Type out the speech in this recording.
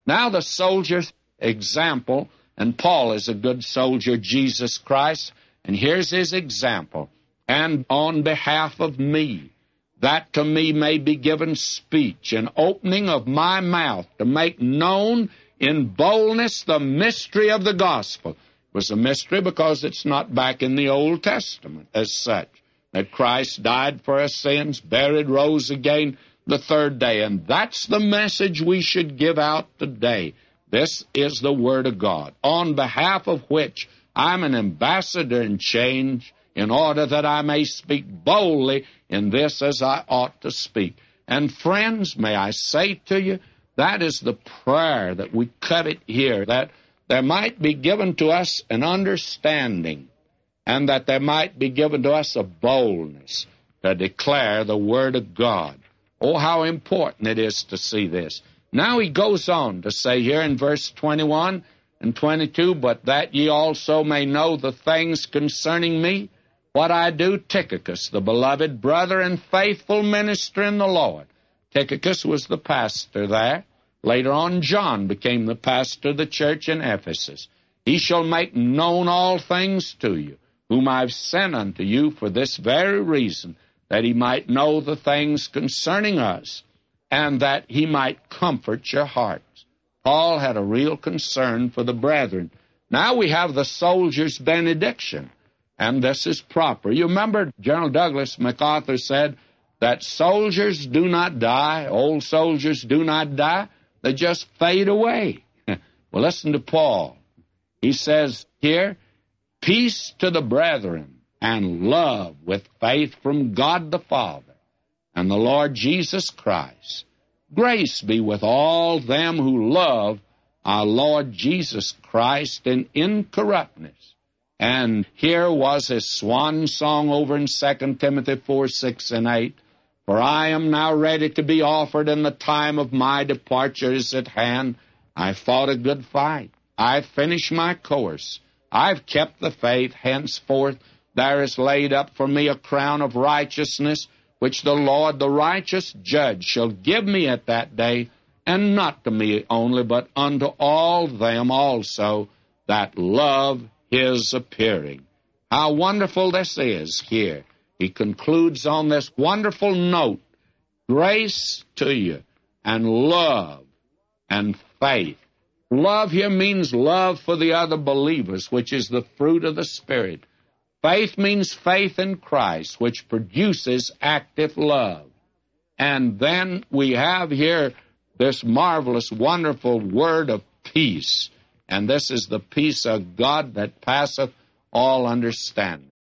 Now the soldier's example, and Paul is a good soldier, Jesus Christ, and here's his example. And on behalf of me, that to me may be given speech, an opening of my mouth to make known in boldness the mystery of the gospel. It was a mystery because it's not back in the Old Testament as such, that Christ died for our sins, buried, rose again the third day. And that's the message we should give out today. This is the Word of God, on behalf of which I'm an ambassador in change, in order that I may speak boldly in this as I ought to speak. And friends, may I say to you, that is the prayer that we covet here, that there might be given to us an understanding, and that there might be given to us a boldness to declare the Word of God. Oh, how important it is to see this. Now he goes on to say here in verse 21 and 22, but that ye also may know the things concerning me, what I do, Tychicus, the beloved brother and faithful minister in the Lord. Tychicus was the pastor there. Later on, John became the pastor of the church in Ephesus. He shall make known all things to you, whom I've sent unto you for this very reason, that he might know the things concerning us, and that he might comfort your hearts. Paul had a real concern for the brethren. Now we have the soldier's benediction, and this is proper. You remember General Douglas MacArthur said that soldiers do not die, old soldiers do not die, they just fade away. Well, listen to Paul. He says here, peace to the brethren and love with faith from God the Father and the Lord Jesus Christ. Grace be with all them who love our Lord Jesus Christ in incorruptness. And here was his swan song over in 2 Timothy 4, 6, and 8. For I am now ready to be offered, and the time of my departure is at hand. I fought a good fight. I've finished my course. I've kept the faith. Henceforth there is laid up for me a crown of righteousness, which the Lord, the righteous judge, shall give me at that day, and not to me only, but unto all them also that love his appearing. How wonderful this is here. He concludes on this wonderful note, grace to you, and love, and faith. Love here means love for the other believers, which is the fruit of the Spirit. Faith means faith in Christ, which produces active love. And then we have here this marvelous, wonderful word of peace. And this is the peace of God that passeth all understanding.